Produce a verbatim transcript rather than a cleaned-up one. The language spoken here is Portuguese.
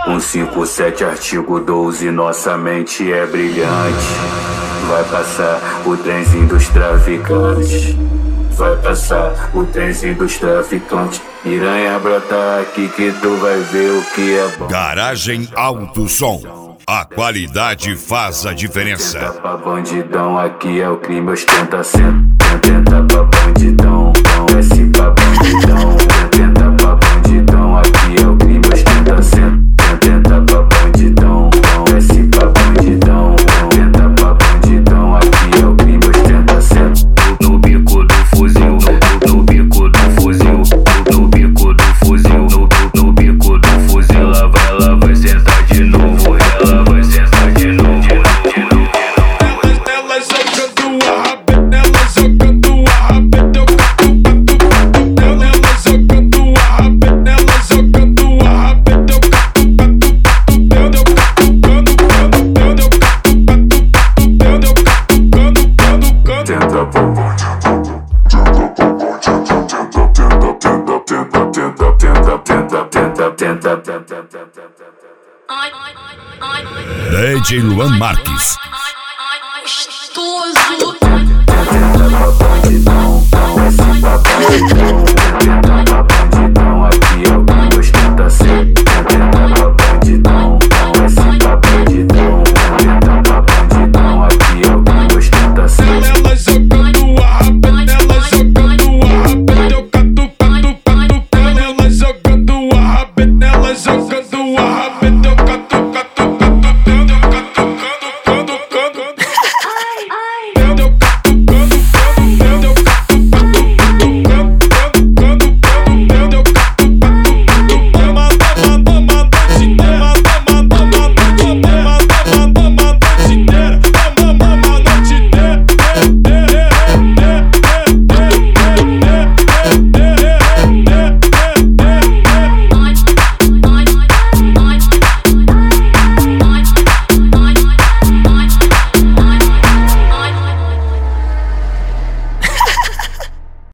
um cinco sete artigo doze, nossa mente é brilhante. Vai passar o trenzinho dos traficantes. Vai passar o trenzinho dos traficantes. Piranha, brota aqui que tu vai ver o que é bom. Garagem Alto Som, a qualidade faz a diferença. Tenta pra bandidão, aqui é o crime, ostenta cento. Tenta pra bandidão, desce pra bandidão. Tenta pra bandidão, aqui é o crime, ostenta cento. Tenta pra bandidão, desce pra bandidão. Tenta pra bandidão, aqui é o crime, ostenta cento. No bico do fuzil, no, no bico do fuzil, no, no bico do fuzil, no, no bico do fuzil. Ela vai, ela vai sentar de novo, ela vai sentar de novo, de novo, de novo. Ela jogando a rabeta, ela jogando a rabeta, eu cato, cato, cato. Ela jogando a rabeta, ela jogando a rabeta, eu cato, cato, cato. Eu cato, cato, eu cato, cato, cato. Tenta pra D J Luan Marques. Gostoso.